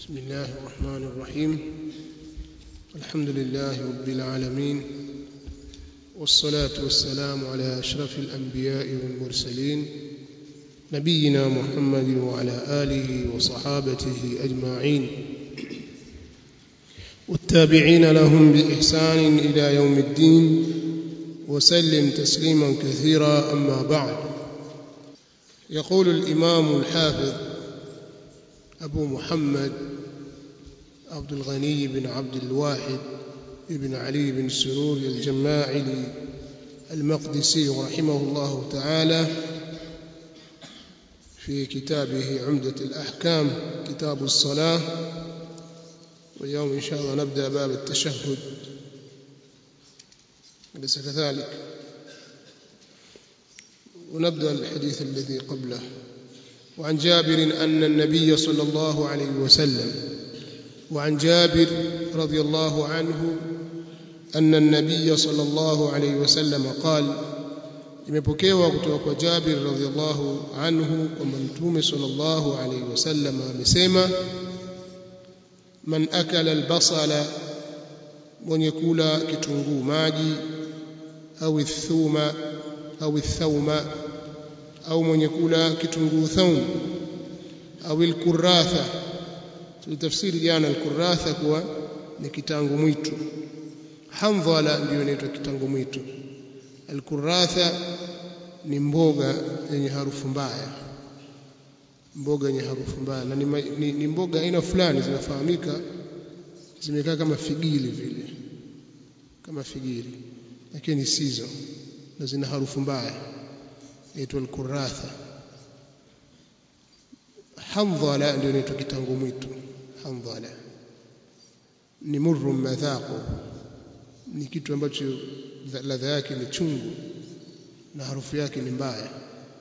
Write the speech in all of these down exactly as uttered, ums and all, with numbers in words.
بسم الله الرحمن الرحيم الحمد لله رب العالمين والصلاة والسلام على أشرف الأنبياء والمرسلين نبينا محمد وعلى آله وصحابته أجمعين والتابعين لهم بإحسان إلى يوم الدين وسلم تسليما كثيرا أما بعد. يقول الإمام الحافظ أبو محمد عبد الغني بن عبد الواحد بن علي بن سرور الجماعلي المقدسي رحمه الله تعالى في كتابه عمدة الأحكام كتاب الصلاة، واليوم إن شاء الله نبدأ باب التشهد. أليس كذلك؟ ونبدأ الحديث الذي قبله. وعن جابر أن النبي صلى الله عليه وسلم وعن جابر رضي الله عنه أن النبي صلى الله عليه وسلم قال imepokewa kutoka kwa Jabir radhiyallahu anhu kwamba Mtume sallallahu alayhi wasallam amesema, man akala albasala, mwenye kula kitunguu maji, au thuma au thawma, au mwenye kula kitunguu thaum, au alkuratha. Tulitafsiri jana alkuratha kuwa ni kitangu mwitu. Handhala ndio inaitwa kitangu mwitu. Alkuratha ni mboga yenye harufu mbaya, mboga yenye harufu mbaya, na ni, ni, ni mboga aina fulani zinafahamika, zimekaa kama figili vile, kama figili, lakini sizo, na zina harufu mbaya, inaitwa alkuratha. Handhala ndio inaitwa kitangu mwitu. Handhala ni murru madhaqu, ni kitu ambacho ladha yake ni chungu na harufu yake ni mbaya.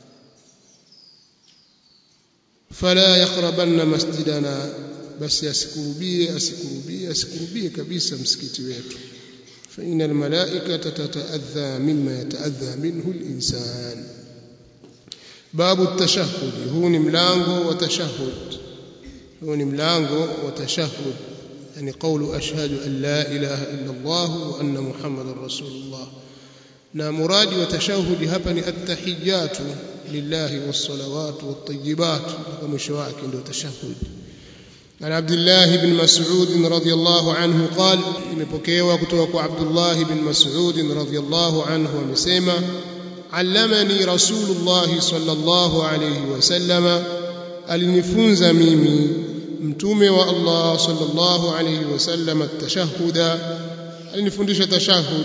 Fala yaqrabanna masjidana, basi asikurubie asikurubie asikurubie kabisa msikiti wetu. Fa innal malaikata tataadha mimma yataadha minhu al-insan. Babu at-tashahhud, huu ni mlango wa tashahhud. huu ni mlango wa tashahhud, yani qawlu ashhadu an la ilaha illa Allah wa anna Muhammadar Rasulullah. Na muradi wa tashahudi hapa ni at-tahiyyatu lillahi was-salawatu wat-tayyibat, kama mwisho wake ndio tashahud. An Abdullah ibn Mas'ud radhiyallahu anhu qala, imepokewa kutoka kwa Abdullah ibn Mas'ud radhiyallahu anhu amesema, allamani Rasulullah sallallahu alayhi wasallam, alinifunza mimi mtume wa Allah sallallahu alayhi wasallam at-tashahhuda, alinifundisha tashahhud.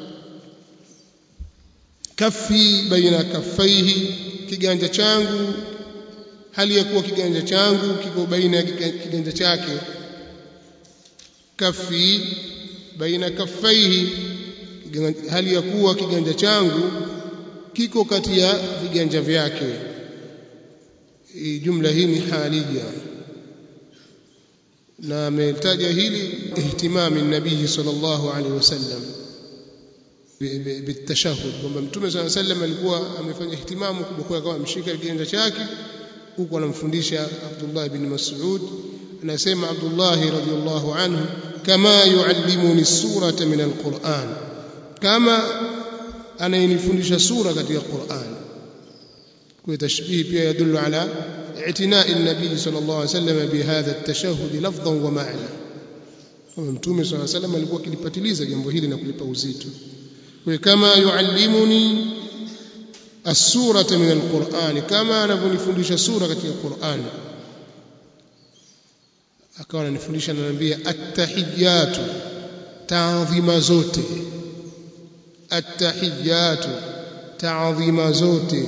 Kafi baina kaffaihi, kiganja changu, hali ya kuwa kiganja changu kiko baina ya kiganja chake. Kafi baina kaffaihi, hali ya kuwa kiganja changu kiko kati ya viganja vyake. Jumla hii ni halia, na ametaja hili ihtimami nabii sallallahu alaihi wasallam bitashahhud, kwamba Mtume sallallahu alaihi wasallam alikuwa amefanya ihtimamu kubwa, kama ameshika kiganja chake huko anamfundisha Abdullah ibn Mas'ud. Anasema Abdullah radhiyallahu anhu, kama yuallimuni surata min alquran, kama anayenifundisha sura katika Qur'an. Kwa tashbih pia yadullu ala i'tina'i an-nabii sallallahu alaihi wasallam bihadha at-tashahhud lafdhan wa ma'na. Mtume sallallahu alaihi wasallam alikuwa akilipatiliza jambo hili na kulipa uzito. Kwa kama yuallimuni as-surata min al-Qur'an, kama anavyonifundisha sura katika Qur'an, akawa ananifundisha, ananiambia at-tahiyyatu, ta'dhima zote, at-tahiyyatu, ta'dhima zote.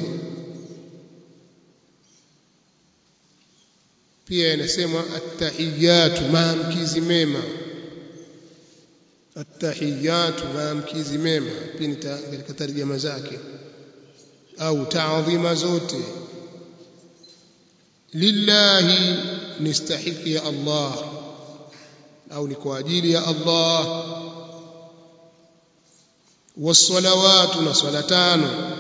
Pia inasema at-tahiyyatu, maamkizi mema, at-tahiyyatu, maamkizi mema, pia katika tarjama zake, au ta'dhima zote. Lillahi, nistahiki ya Allah, au ni kwa ajili ya Allah. Was-salawatu, na swala tano,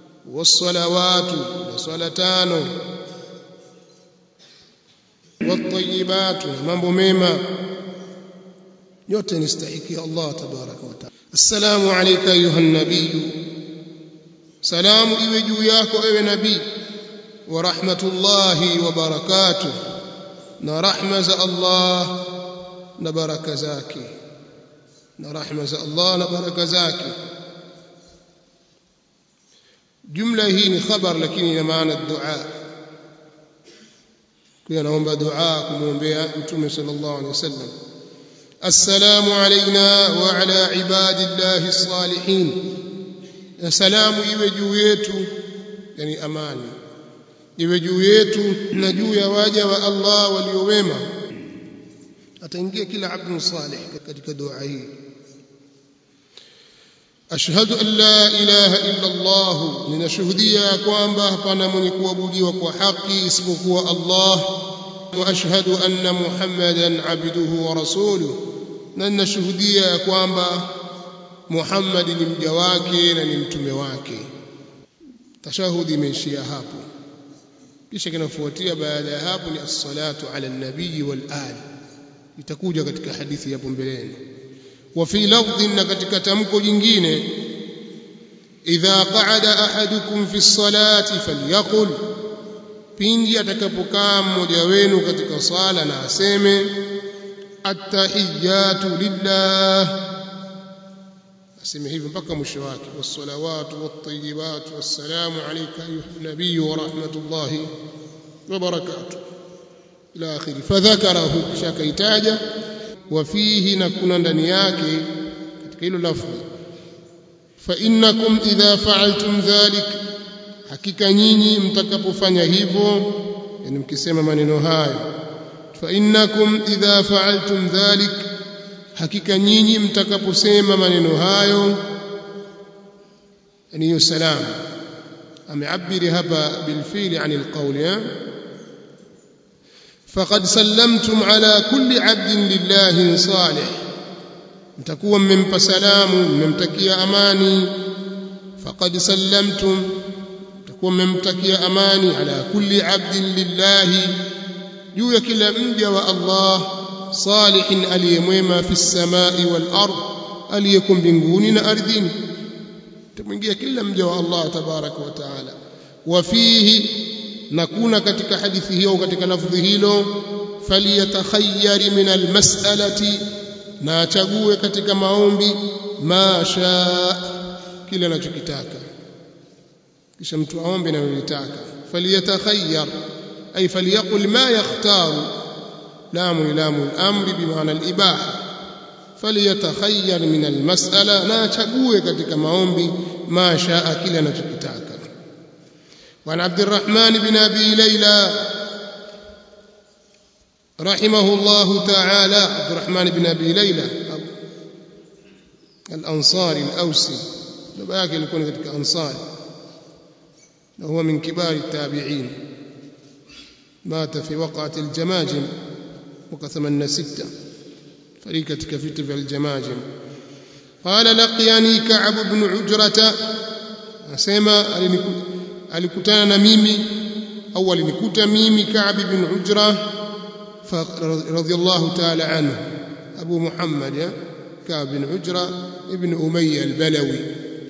was-salawatu, na swala tano. wat-tayyibat, mambo mema yote ni stahiki Allah tabaraka wa taala. Assalamu alayka ayuha nabiy, salamu iwe juu yako ewe nabii, wa rahmatullahi wa barakatuh, na rahma za Allah na baraka zake, na rahma za Allah na baraka zake. Jumla hii ni khabar lakini ina maana dua. Kwa naomba dua kumwombea Mtume sallallahu alaihi wasallam. Assalamu alayna wa ala ibadillahi as-salihin, salamu iwe juu yetu, yani amani iwe juu yetu na juu ya waja wa Allah waliowema. Ataingia kila abdu salih katika dua hii. Ashhadu an la ilaha illa Allah, ninashuhudia kwamba hapana mwenye kuabudiwa kwa haki isipokuwa Allah. Wa ashhadu anna Muhammadan abduhu wa rasuluhu, na ninashuhudia kwamba Muhammad ni mja wake na ni mtume wake. Tashahudi imeishia hapo, kisha kinafuatia baada ya hapo ni as-salatu ala an-nabii wal ali, itakuja katika hadithi hapo mbeleni. Wa fi lafdhin, na katika tamko jingine, idha qa'ada ahadukum fi as-salati falyaqul, pindi atakapokaa mmoja wenu katika sala na aseme at-tahiyyatu lillah, aseme hivyo mpaka mwisho wake, was-salawatu wat-tayyibatu wassalamu alayka ayuha nabiy wa rahmatullahi wa barakatuh ila akhiri. Fadhakarahu, kisha kaitaja. Wa fihi, na kuna ndani yake katika hilo lafzi, fa innakum idha fa'altum dhalik, hakika nyinyi mtakapofanya hivyo, yani mkisema maneno hayo, fa innakum idha fa'altum dhalik, hakika nyinyi mtakaposema maneno hayo, yani hiyo salamu ameabiri hapa bilfili anil qawli, faqad sallamtum ala kulli 'abdin lillahi salih, mtakuwa mmempa salamu, mmemtakia amani. Faqad sallamtum, mtakuwa mmemtakia amani, ala kulli 'abdin lillahi, juu ya kila mja wa Allah, salihin, aliyemwema, fi samai wal ard, aliyeko mbinguni na ardhini, tamwingia kila mja wa Allah tabaraka wa taala. Wa fihi, na kuna katika hadithi hiyo, katika lafdhi hilo, falyatakhayyar min almas'alati, na achague katika maombi, ma shaa, kile anachokitaka. Kisha mtu aombe anayotaka. Falyatakhayyar ay falyaqul ma yakhtaru, lamu lamu al-amri bimaana al-ibaha. Falyatakhayyar min almas'ala, na achague katika maombi, ma shaa, kile anachokitaka. وعن عبد الرحمن بن أبي ليلى رحمه الله تعالى، عبد الرحمن بن أبي ليلى الأنصاري الأوسي، لباك يكون ذلك أنصاري، وهو من كبار التابعين، مات في وقعة الجماجم وقثمنا ستة، فريقة كفت في الجماجم. قال لقياني كعب بن عجرة، أسمى alikutana na mimi au alinikuta mimi Ka'b ibn Ujra radhiyallahu ta'ala anhu, Abu Muhammad ya Ka'b ibn Ujra ibn Umayya al-Balawi,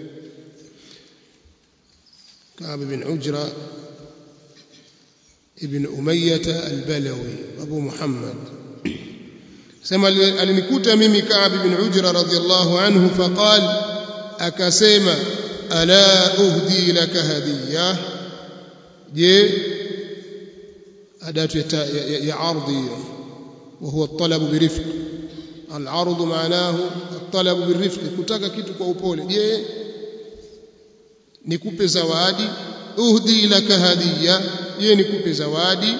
Ka'b ibn Ujra ibn Umayya al-Balawi, Abu Muhammad. Sema alinikuta mimi Ka'b ibn Ujra radhiyallahu anhu, faqal, akasema, ala uhdi laka hadiyya, je adatu ya ardhi, wa huwa at-talab birifq. Al-ard maanahu at-talab birifq, kutaka kitu kwa upole. Je nikupe zawadi? Uhdi laka hadiyya, je nikupe zawadi?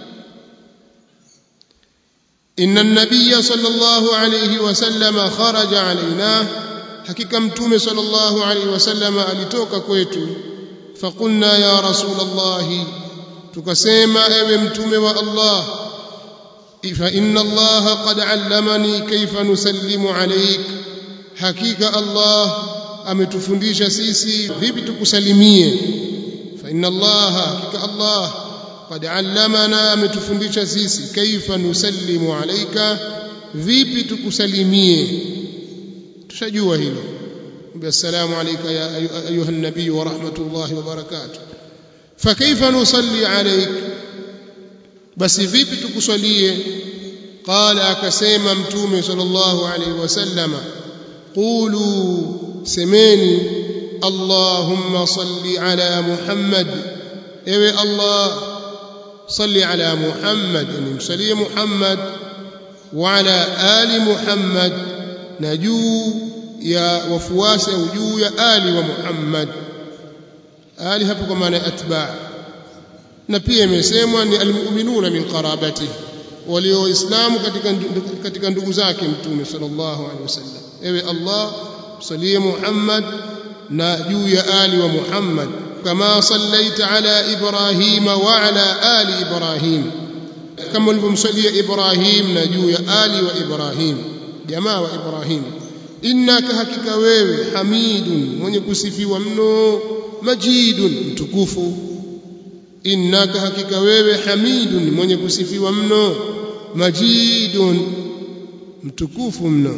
Inna an-nabiyya sallallahu alayhi wasallam kharaja alayna, hakika mtume sallallahu alayhi wasallam alitoka kwetu. Faqulna ya rasulullah, tukasema ewe mtume wa Allah, fa inna Allah qad allamani kayfa nusallimu alayk, hakika Allah ametufundisha sisi vipi tukusalimie. Fa inna Allah, hakika Allah qad allamana ametufundisha sisi kaifa nusallimu alayka vipi tukusalimie tushajua hilo assalamu alayka ya ayuha an-nabiy wa rahmatullahi wa barakatuh fa kaifa nusalli alayk basi vipi tukusalie qala akasema mtume sallallahu alayhi wasallama qulu semeni allahumma salli ala muhammad ewe allah salli ala muhammad yani msalie muhammad wa ala ali muhammad na juu ya wafuasi au juu ya ali wa muhammad ali hapo kwa maana atba na pia imesemwa ni almu'minuna min qarabatihi walioislamu katika katika ndugu zake mtume sallallahu alaihi wasallam ewe allah msalie muhammad na juu ya ali wa muhammad kama sallaita ala ibrahima wa ala ali ibrahim kama ulivyomsalia ibrahim na juu ya ali wa ibrahim jamaa wa ibrahim innaka hakika wewe hamidun mwenye kusifiwa mno majidun mtukufu innaka hakika wewe hamidun mwenye kusifiwa mno majidun mtukufu mno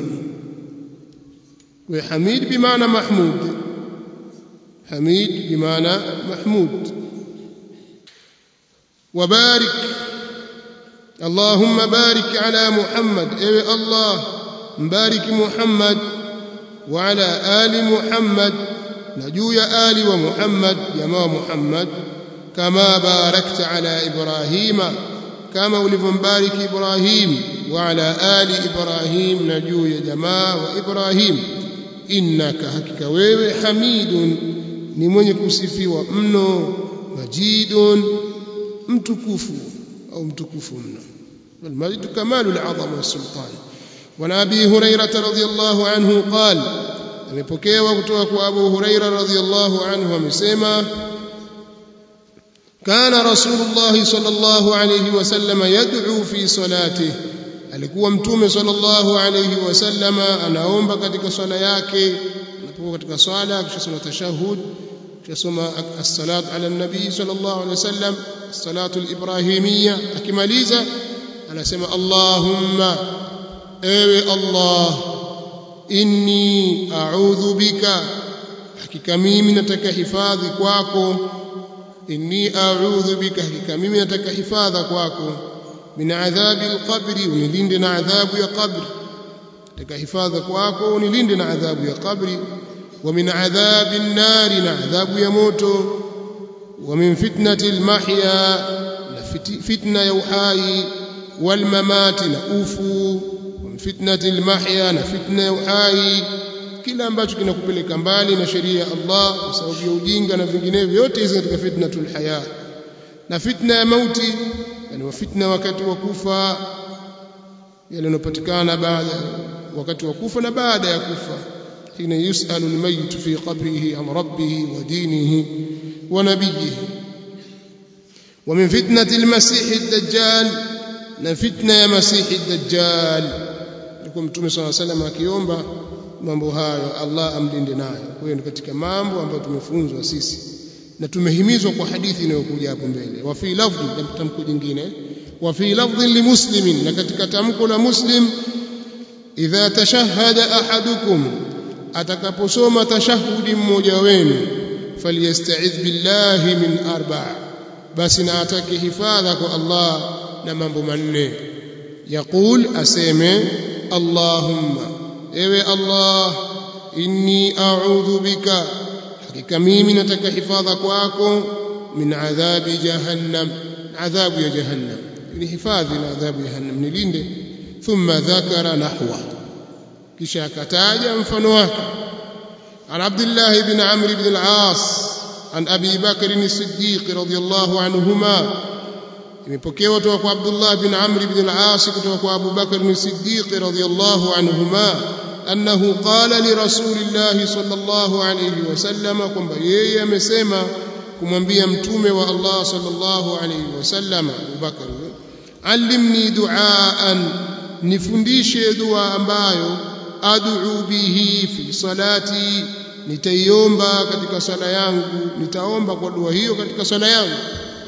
wa hamid bimaana mahmud hamid bimaana mahmud وبارك اللهم بارك على محمد اي الله مبارك محمد وعلى آل محمد نجو يا آل ومحمد جماعة محمد كما باركت على إبراهيم كما ولفنبارك إبراهيم وعلى آل إبراهيم نجو يا جماعة وإبراهيم إنك حقك wewe حميد ni mwenye kusifiwa mno majidun mtukufu au mtukufu mno والمجد كمال العظمه والسلطان ونبي هريره رضي الله عنه قال amepokewa kutoka kwa Abu Huraira radhiyallahu anhu amesema kana rasulullah sallallahu alayhi wasallam yad'u fi salatihi alikuwa mtume sallallahu alayhi wasallam anaomba katika swala yake anapokuwa katika swala kisha sala tashahhud kisha soma as-salat ala an-nabi sallallahu alayhi wasallam as-salatu al-ibrahimiyya akimaliza anasema allahumma ewe allah inni a'udhu bika hakika mimi nataka hifadhi kwako inni a'udhu bika hakika mimi nataka hifadha kwako min adhabi al-qabri unilinde na adhabu ya qabri nataka hifadha kwako unilinde na adhabu ya qabri wa min adhabi an-nar na adhabu ya moto wa min fitnati al-mahya na fitna ya uhai wal mamati na ufu fitnati al-mahya na fitna ya uhai kila ambacho kinakupeleka mbali na sheria ya Allah kwa sababu ya ujinga na vinginevyo vyote hizo katika fitnatul haya na fitna ya mauti yani wa fitna wakati wa kufa yale yanopatikana baada wakati wa kufa na baada ya kufa hina yusalu al-mayyit fi qabrihi am rabbih wa dinihi wa nabiyhi wa min fitnati al-masih ad-dajjal na fitna ya masih ad-dajjal kwa mtume swalla salam akiomba mambo hayo Allah amlinde nayo kwa hiyo katika mambo ambayo tumefunzwa sisi na tumehimizwa kwa hadithi inayokuja hapo mbele wa fi lafdhi tamko jingine wa fi lafdhi limuslimin na katika tamko la muslim idha tashahhada ahadukum atakaposoma tashahudi mmoja wenu falyasta'iz billahi min arba' basi na atake hifadha kwa Allah na mambo manne yaqul aseme Allahumma ewe Allah inni a'udhu bika hakika mimi nataka hifadha kwako min adhabi jahannam adhabu ya jahannam ni hifadhi na adhabu ya jahannam nilinde thumma dhakara nahwa kisha akataja mfano wake an Abdullah ibn Amr ibn al-As an Abi Bakr as-Siddiq radiyallahu anhuma imepokewa kutoka kwa Abdullah ibn Amr ibn al-As kutoka kwa Abu Bakr as-Siddiq radiyallahu anhuma annahu qala li rasulillahi sallallahu alayhi wasallam kwamba yeye amesema kumwambia mtume wa Allah sallallahu alayhi wasallam Abu Bakr allimni du'aan nifundishe dua ambayo ad'u bihi fi salati nitaiomba katika sala yangu nitaomba kwa dua hiyo katika sala yangu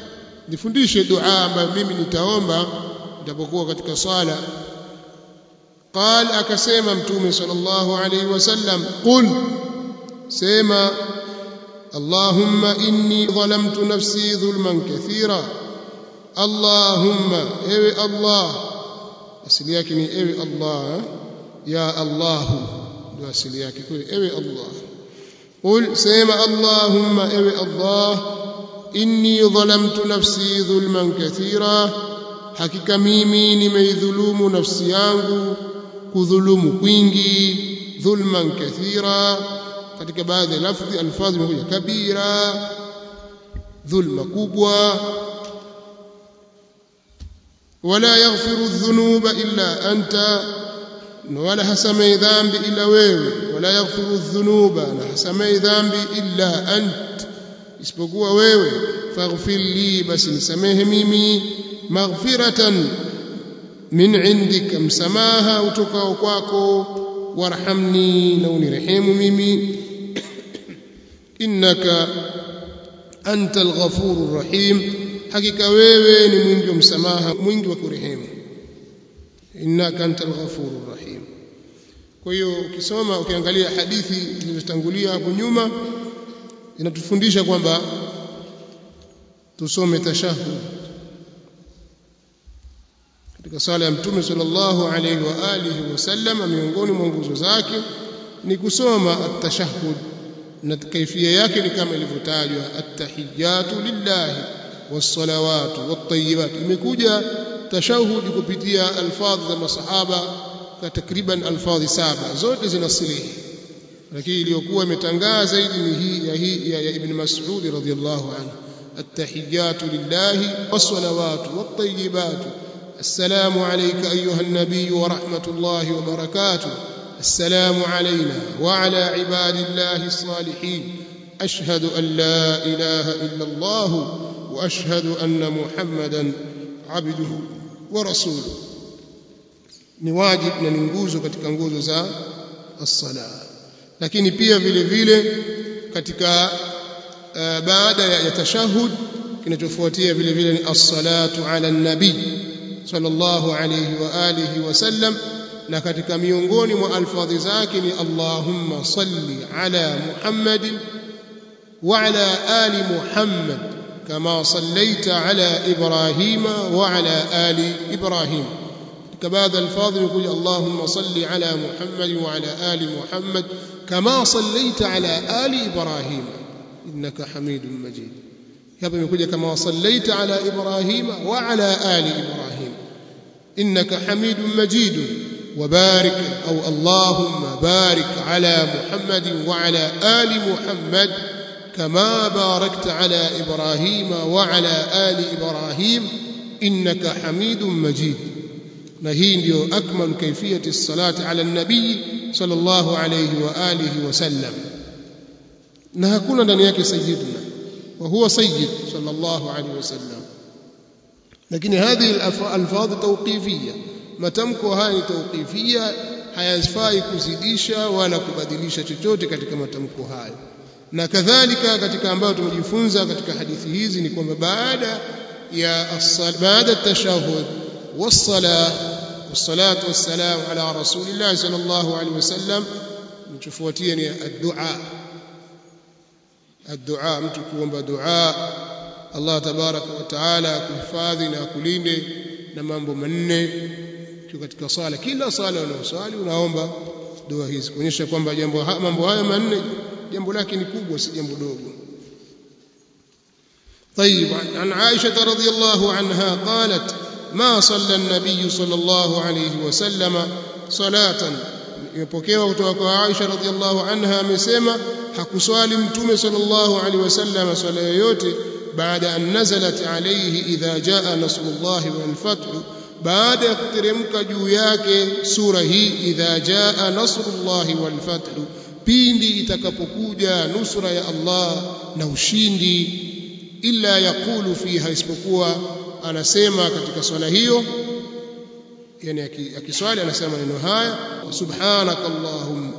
nifundishe dua ambayo mimi nitaomba nitapokuwa katika sala. قال akasema mtume sallallahu alayhi wasallam qul sema Allahumma inni dhalamtu nafsi dhulman kathira. Allahumma ewe Allah, asili yake ni ewe Allah, ya Allah ndio asili yake, kwa ewe Allah. Qul sema Allahumma ewe Allah, inni dhalamtu nafsi dhulman kathira, hakika mimi nimeidhulumu nafsi yangu kudhulumu kwingi, dhulman kathira. Katika baadhi ya lafzi alfadhi imekuja kabira, dhulma kubwa. Wala yaghfiru dhunuba illa anta, wala hasamei dhambi illa wewe. Wala yaghfiru dhunuba, na hasamei dhambi illa ant, isipokuwa wewe. Faghfir li, basi nisamehe mimi, maghfiratan min indika, msamaha utokao kwako. Warhamni, na unirehemu mimi. Innaka anta al-ghafurur rahim, hakika wewe ni mwingi wa msamaha mwingi wa kurehemu. Innaka anta al-ghafurur rahim. Kwa hiyo ukisoma ukiangalia hadithi zilizotangulia hapo nyuma inatufundisha kwamba tusome tashahhud katika sala ya Mtume sallallahu alayhi wa alihi wasallam. Miongoni mwa nguzo zake ni kusoma at-tashahhud, na kaifia yake ni kama ilivyotajwa, at-tahiyatu lillahi was-salawatu wat-tayyibat. Imekuja tashahhud kupitia alfadhi za masahaba kwa takriban alfadhi saba, zote zinasilihi, lakini iliyokuwa imetangaa zaidi ni hii ya hii ya Ibn Mas'ud radhiyallahu anhu, at-tahiyatu lillahi was-salawatu wat-tayyibat. السلام عليك أيها النبي ورحمة الله وبركاته. السلام علينا وعلى عباد الله الصالحين. أشهد أن لا إله إلا الله وأشهد أن محمدا عبده ورسوله. ni wajib na ni nguzo katika nguzo za as-sala. Lakini pia vile vile katika uh, baada ya tashahhud kinachofuatia vile vile ni as-salatu ala an-nabi sallallahu alayhi wa alihi wasallam, na katika miongoni mwa alfadhi zake ni Allahumma salli ala Muhammadin wa ala ali Muhammad kama sallaita ala Ibrahima wa ala ali Ibrahim. katika baadhi ya alfadhi imekuja Allahumma salli ala Muhammadin wa ala ali Muhammad kama sallaita ala ali Ibrahim innaka Hamidum Majid. hapa imekuja kama sallaita ala Ibrahima wa ala ali Ibrahim innaka Hamidum Majid. وبارك أو اللهم بارك على محمد وعلى آل محمد كما باركت على إبراهيم وعلى آل إبراهيم إنك حميد مجيد. نهي ndio أكمل كيفية الصلاة على النبي صلى الله عليه وآله وسلم. na hakuna ndani yake sayyiduna wa huwa sayyid صلى الله عليه وسلم. lakini هذه الألفاظ توقيفية, matamko haya ni tawqifia, hayafai kuzidisha wala kubadilisha chochote katika matamko haya. Na kadhalika katika ambayo tumejifunza katika hadithi hizi ni kwamba baada ya as-sala baada at-tashahhud was-salah was-salatu was-salam ala rasulillah sallallahu alaihi wasallam, mtufuatie ni ad-du'a. Ad-du'a, mtu kuomba dua Allah tabaraka wa taala kuhifadhi na kulinde na mambo manne katika sala. Kila sala unayosali unaomba dua hizi kuonyesha kwamba jambo mambo haya manne jambo lake ni kubwa, si jambo dogo. طيب, عن عائشة رضي الله عنها قالت ما صلى النبي صلى الله عليه وسلم صلاة. imepokewa kutoka kwa Aisha radhiallahu anha amesema hakuswali mtume sallallahu alaihi wasallam swala yoyote baada an nazalat alayhi idha jaa nasrullahi wal fath, baada ya kuteremka juu yake sura hii idha jaa nasrullahi wal fath, pindi itakapokuja nusra ya Allah na ushindi. illa yaqulu fiha, isipokuwa anasema katika swala hiyo, yani akiswali anasema neno haya subhanaka allahumma,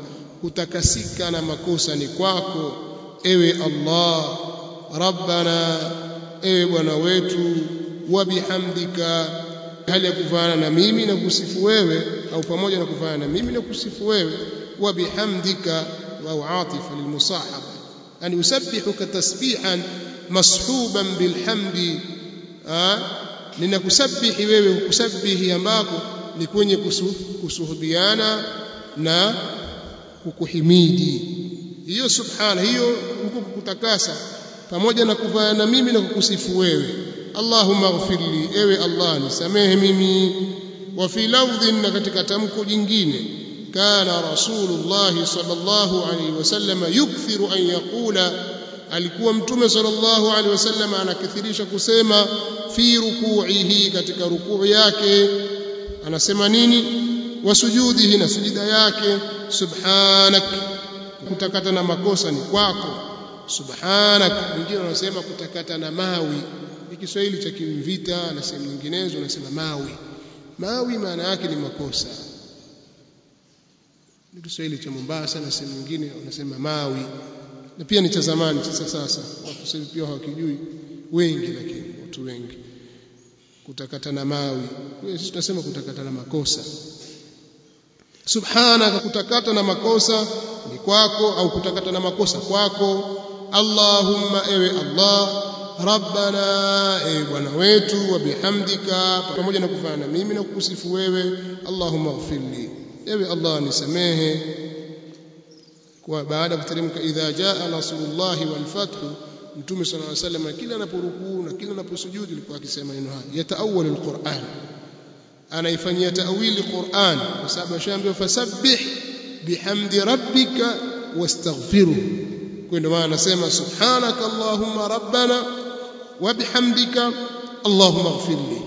kutakasika na makosa ni kwako ewe Allah, rabbana ewe Bwana wetu, wa bihamdika, hali ya kufana na mimi na kusifu wewe, au pamoja na kufana na mimi na kusifu wewe, wa bihamdika wa atifa lilmusahaba, yani usabbihuka tasbihan mashuban bilhamdi, ninakusabihi wewe kusabihi ambako ni kwenye kusuhubiana na kukuhimidi. Hiyo subhana, hiyo huko kukutakasa pamoja na kufanya na mimi na kukusifu wewe. Allahumma ighfirli, ewe Allah nisamehe mimi. Wa fi lafdhin, na katika tamko jingine, kana rasulullah sallallahu alaihi wasallam yukthiru an yaqula, alikuwa mtume sallallahu alaihi wasallam anakithirisha kusema fi ruku'ihi, katika rukuu yake anasema nini? Wa sujudihi, na sujida yake, subhanak, kutakata na makosa ni kwako, subhanak. Wengine wanasema kutakata na mawi, ni Kiswahili cha Kimvita na sehemu nyinginezo wanasema mawi. Mawi maana yake ni makosa, ni Kiswahili cha Mombasa na sehemu nyingine wanasema mawi, na pia ni cha zamani. Sasa sasa watu sasa pia hawakijui wengi, lakini watu wengi kutakata na mawi, sisi tunasema kutakata na makosa. Subhanaka, kutakata na makosa ni kwako, au kutakata na makosa kwako. Allahumma, ewe Allah, rabbana, ewe Bwana wetu, wa bihamdika, pamoja na kufanya na mimi na kukusifu wewe. Allahumma ighfirli, ewe Allah nisamehe. Kwa baada ya kuteremka idha jaa nasrullahi wal fathu, Mtume sallallahu alaihi wasallam kila anaporukuu na kila anaposujudu alikuwa akisema neno haya, yataawwal alquran, anaifanyia ta'wili Qur'an, kwa sababu ashaambiwa fasabbih bihamdi rabbika wastaghfiruh. Kwa ndio maana anasema subhanaka allahumma rabbana wa bihamdika allahumma ighfirli,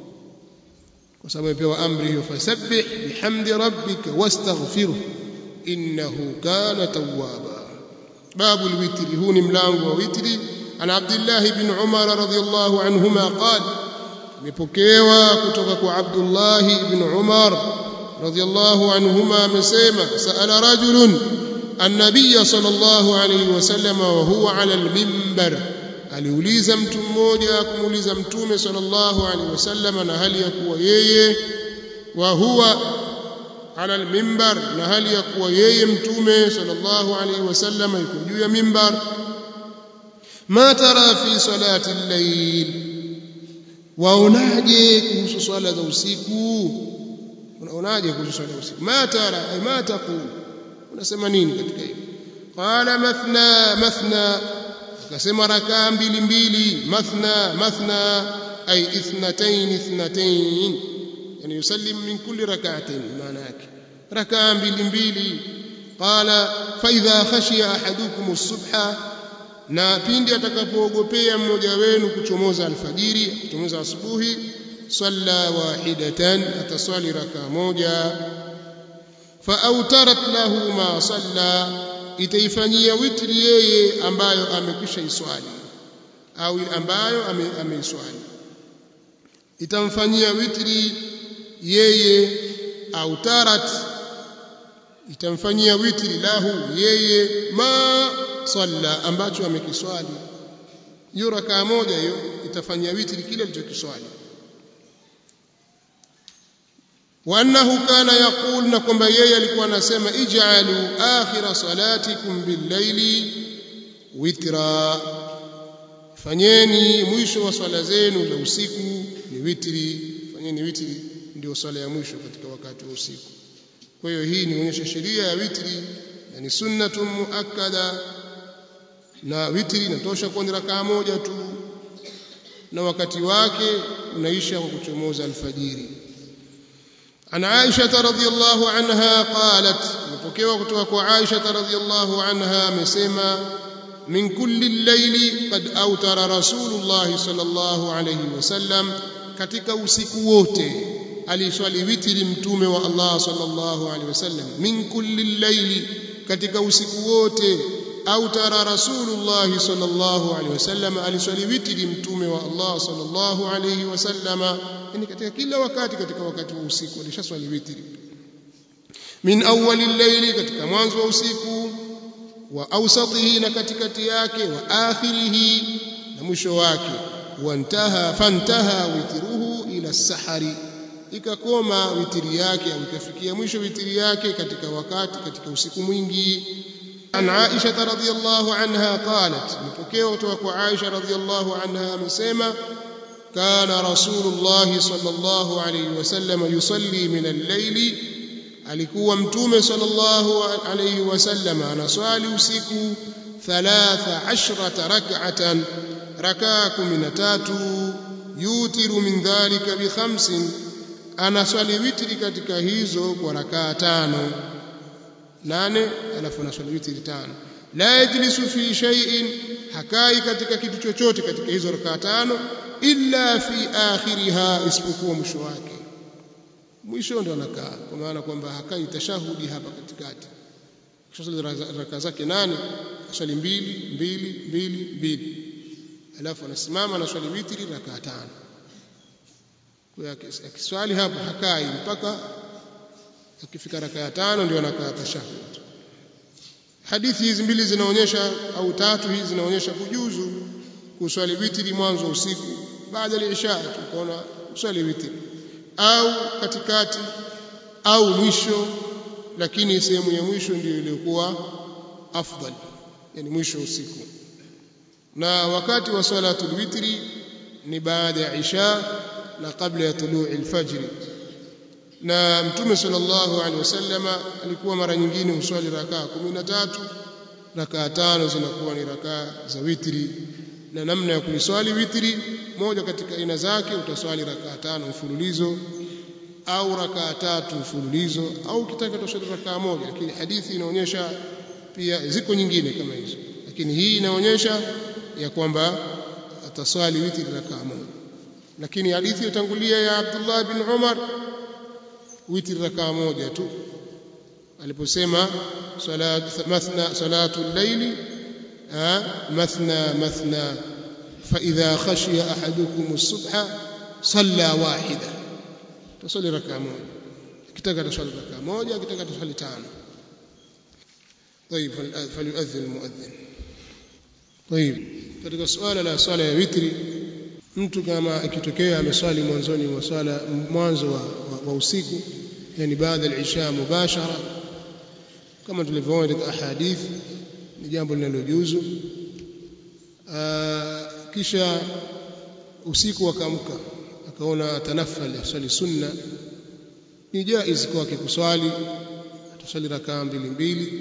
kwa sababu amepewa amri hiyo, fasabbih bihamdi rabbika wastaghfiruh innahu kana tawwaba. babu alwitri, huu ni mlango wa witri. Ana Abdullah ibn Umar radhiyallahu anhuma qala, imepokewa kutoka kwa Abdullah ibn Umar radhiyallahu anhuma amesema, saala rajulun an-nabiy sallallahu alayhi wasallam wa huwa ala al-minbar, aliuliza mtu mmoja kumuuliza mtume sallallahu alayhi wasallam na hali ya kuwa yeye, wa huwa ala al-minbar, na hali ya kuwa yeye mtume sallallahu alayhi wasallam yuko juu ya minbar, ma tara fi salati al-layl, waonaje kuhusu swala za usiku? Unaonaje kuhusu swala za usiku? Ma tara ay ma taqul, unasema nini katika hilo? Qala mathna mathna, akasema rakaa mbili mbili. Mathna mathna ay ithnatayn ithnatayn, yani yusallim min kulli rak'atayn, maana yake rakaa mbili mbili. Qala fa idha khashiya ahadukum as-subha, na pindi atakapoogopea mmoja wenu kuchomoza alfajiri, kuchomoza asubuhi, salla wahidatan, ataswali raka moja. Fa autarat lahu ma salla, itaifanyia witri yeye ambayo amekwisha iswali, au ambayo ameiswali, itamfanyia witri yeye. Autarat, itamfanyia witri lahu yeye ma salla, ambacho amekiswali. Hiyo rakaa moja hiyo itafanyia witri kile alichokiswali. Wa annahu kana yaqul, na kwamba yeye alikuwa anasema, ij'alu akhira salatikum bil-layli witra, fanyeni mwisho wa swala zenu za usiku ni witri. Fanyeni witri ndio swala ya mwisho katika wakati wa usiku. Kwa hiyo hii inaonyesha sheria ya witri, na ni sunnatun muakkada, na witri inatosha kwa rakaa moja tu, na wakati wake unaisha kwa kuchomoza alfajiri. Ana Aisha radhiyallahu anha qalat, imepokewa kutoka kwa Aisha radhiyallahu anha amesema, min kulli al-layli qad awtara rasulullah sallallahu alayhi wasallam, katika usiku wote aliswali witri mtume wa Allah sallallahu alayhi wasallam. Min kulli al-layli, katika usiku wote, autara rasulullah sallallahu alayhi wasallam, aliswali witri mtume wa Allah sallallahu alayhi wasallam, yani katika kila wakati, katika wakati wa usiku alishaswali witri. Min awwali al-layli, katika mwanzo wa usiku, wa awsatihi, na katikati yake, wa akhirihi, na mwisho wake. wantaha fantaha witruhu ila sahari, ikakoma witiri yake au ikafikia mwisho witiri yake katika wakati katika usiku mwingi. An Aisha radhiyallahu anha qalat, mpokeo kutoka kwa Aisha radhiyallahu anha amesema kana Rasulullah sallallahu alayhi wasallam yusalli min al-layli, alikuwa mtume sallallahu alayhi wasallam anaswali usiku thalatha ashrata rak'atan, rakaa kumi na tatu, yutiru min dhalika bi khamsin, anaswali witri katika hizo kwa rakaa tano nane, alafu anaswali witri tano. La yajlisu fi shay'in, hakai katika kitu chochote katika hizo rakaa tano, illa fi akhiriha, isipokuwa mwisho wake. Mwisho ndio anakaa, kwa maana kwamba hakai tashahudi hapa katikati. Kisha rakaa zake nane, swali mbili mbili mbili mbili, alafu anasimama anaswali witri rakaa tano. Kwa hiyo akiswali hapo hakai mpaka akifika rakaa ya tano ndio anakaa tashahud. Hadithi hizi mbili zinaonyesha au tatu hizi zinaonyesha kujuzu kuswali witri mwanzo wa usiku baada ya isha, tukaona uswali witri au katikati au mwisho, lakini sehemu ya mwisho ndio iliyokuwa afdal, yani mwisho usiku. Na wakati wa salatul witri ni baada ya isha na kabla ya tuluu al-fajr. Na mtume sallallahu alaihi wasallam alikuwa mara nyingine uswali rakaa kumi na tatu, rakaa tano zinakuwa ni rakaa za witri. Na namna ya kuiswali witri, moja katika aina zake utaswali rakaa tano mfululizo au rakaa tatu mfululizo, au kitaka tuswali rakaa moja, lakini hadithi inaonyesha pia ziko nyingine kama hizo, lakini hii inaonyesha ya kwamba ataswali witri rakaa moja. Lakini hadithi iliyotangulia ya Abdullah bin Umar witri rakaa moja tu, aliposema salat mathna salatul layli mathna mathna fa idha khashiya ahadukum as-subha salla wahida, tusali rakaa moja, kitaka tusali rakaa moja, kitaka tusali tano. طيب فليؤذن المؤذن. طيب katika swala la swala ya witri, mtu kama ikitokea ameswali mwanzoni mwa swala mwanzo wa, wa, wa usiku, yani baada ya isha mubashara, kama tulivyoona katika ahadith, ni jambo linalojuzu. Kisha usiku akaamka akaona atanafali swali sunna, ni jaiz kwake kuswali, ataswali rakaa mbili mbili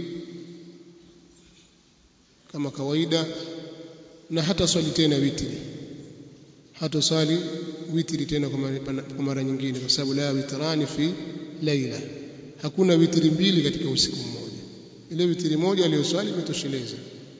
kama kawaida, na hata swali tena witri, hata swali witri tena kwa mara nyingine, kwa sababu la witrani fi laila, hakuna witri mbili katika usiku mmoja. Ile witri moja aliyoswali imetosheleza.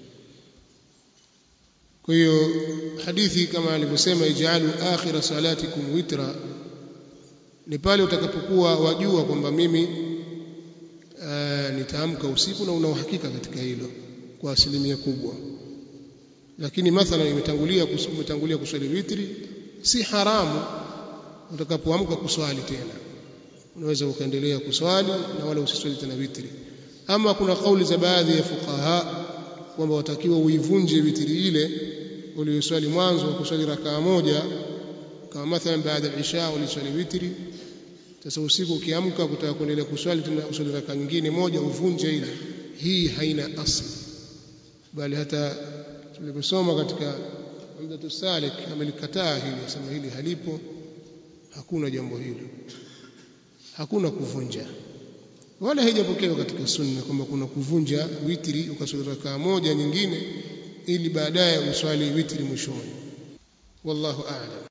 Kwa hiyo hadithi kama alivyosema ij'alu akhira salatikum witra, ni pale utakapokuwa wajua kwamba mimi uh, nitaamka usiku na una uhakika katika hilo kwa asilimia kubwa. Lakini mathalan imetangulia kumetangulia kuswali witri, si haramu utakapoamka kuswali tena, unaweza ukaendelea kuswali na wala usiswali tena witri. Ama kuna kauli za baadhi ya fuqaha kwamba watakiwa uivunje witri ile uliyoswali mwanzo, kuswali rakaa moja, kama mathalan baada ya isha uliswali witri, sasa usiku ukiamka kutaka kuendelea kuswali tena uswali rakaa nyingine moja, uvunje ile. Hii haina asli, bali hata tuliposoma katika Umdatu Salik amelikataa hili, asema hili halipo, hakuna jambo hilo, hakuna kuvunja, wala haijapokewa katika sunna kwamba kuna kuvunja witri ukaswali rakaa moja nyingine ili baadaye uswali witri mwishoni. Wallahu a'lam.